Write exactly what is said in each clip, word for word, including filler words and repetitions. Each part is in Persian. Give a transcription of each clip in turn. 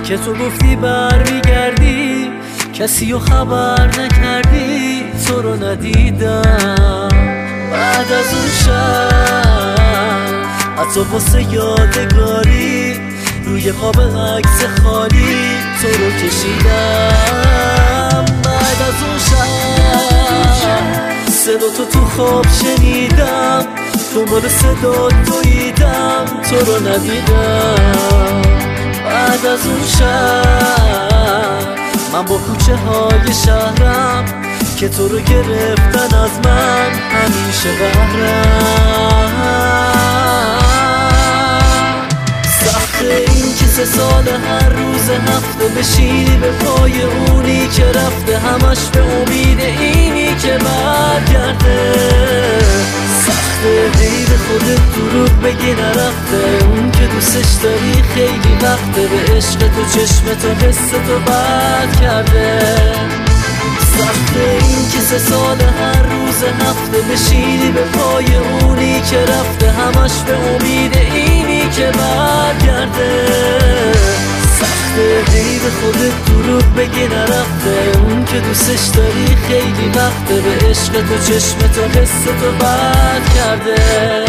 که تو گفتی برمیگردی، کسی رو خبر نکردی، تو رو ندیدم. بعد از اون شب حتی واسه یادگاری روی قاب عکس خالی تو رو کشیدم. بعد از اون شب صدا تو تو خواب شنیدم، دنبال صدا دویدم، تو رو ندیدم. بعد از اون شب من با کوچه های شهرم که تو رو گرفتن از من همیشه قهرم. سخته این که سه سال هر روز هفته بشینی به پای اونی که رفته، همش به امید اینی که برگرده. سخته هی به خودت دروغ بگی نرفته، اون که دوستش داری خیلی وقته به عشق تو چشم تو حس تو بد کرده. سخته این که سه سال هر روز هفته بشینی به پای اونی که رفته، همش به امید اینی که برگرده. سخته هی به خودت دروغ بگی نرفته، اون که دوستش داری خیلی وقته به عشق تو چشم تو حس تو بد کرده.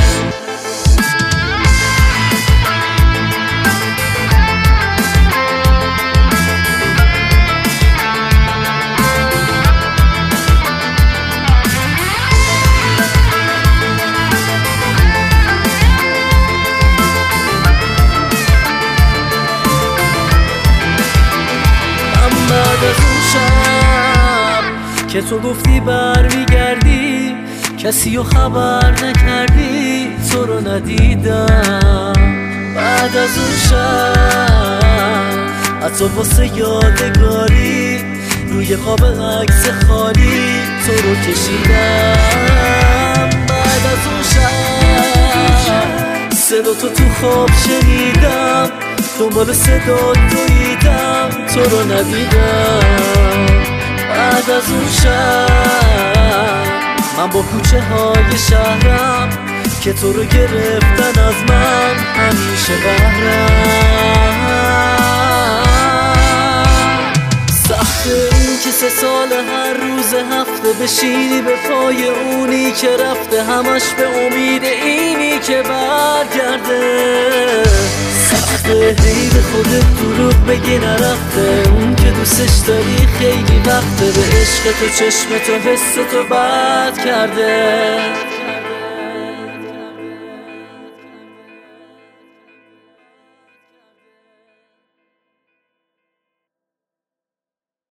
بعد از اون شب که تو گفتی برمیگردی، کسی رو خبر نکردی، تو رو ندیدم. بعد از اون شب حتی واسه یادگاری روی قاب عکس خالی تو رو کشیدم. بعد از اون شب صدا تو تو خواب شنیدم، دنبال صدا دویدم، تو رو ندیدم. بعد از اون شب من با کوچه های شهرم که تو رو گرفتن از من همیشه قهرم. سخته این که سه سال هر روز هفته بشینی به پای اونی که رفته، همش به امید اینی که برگرده. سخته هی به خودت دروغ بگی نرفته، اون که دوستش داری خیلی وقته به عشق تو چشم تو حس تو بد کرده.